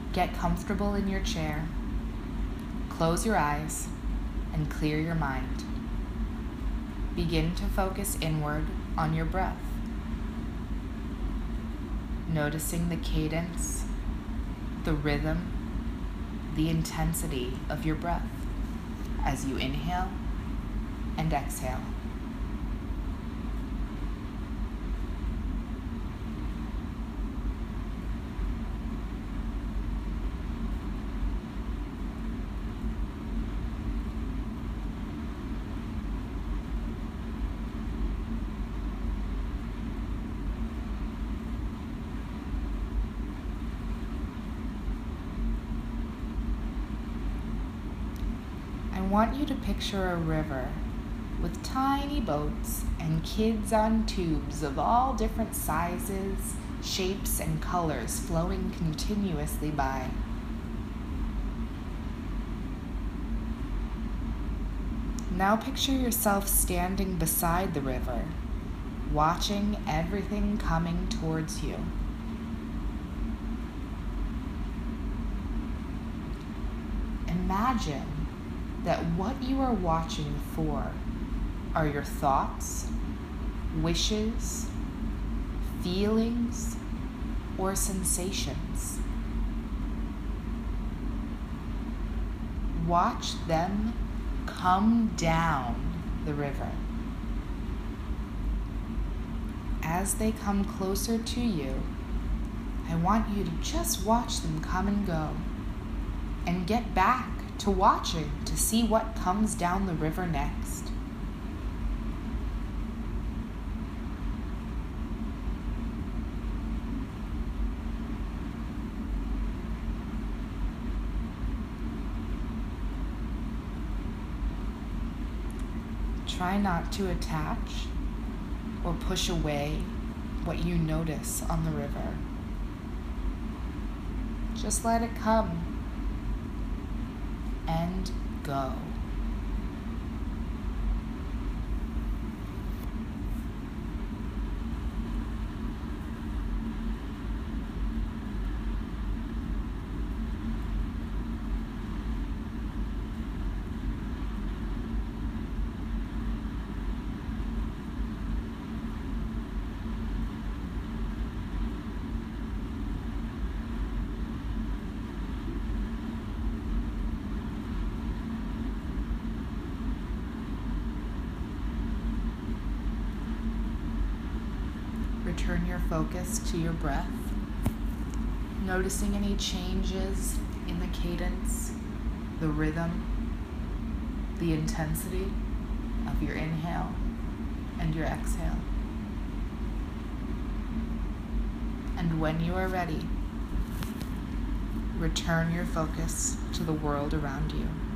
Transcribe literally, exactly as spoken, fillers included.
Get comfortable in your chair. Close your eyes and clear your mind. Begin to focus inward on your breath, noticing the cadence, the rhythm, the intensity of your breath as you inhale and exhale. I want you to picture a river with tiny boats and kids on tubes of all different sizes, shapes, and colors flowing continuously by. Now picture yourself standing beside the river, watching everything coming towards you. Imagine that what you are watching for are your thoughts, wishes, feelings, or sensations. Watch them come down the river. As they come closer to you, I want you to just watch them come and go, and get back to watching to see what comes down the river next. Try not to attach or push away what you notice on the river. Just let it come and go. Return your focus to your breath, noticing any changes in the cadence, the rhythm, the intensity of your inhale and your exhale. And when you are ready, return your focus to the world around you.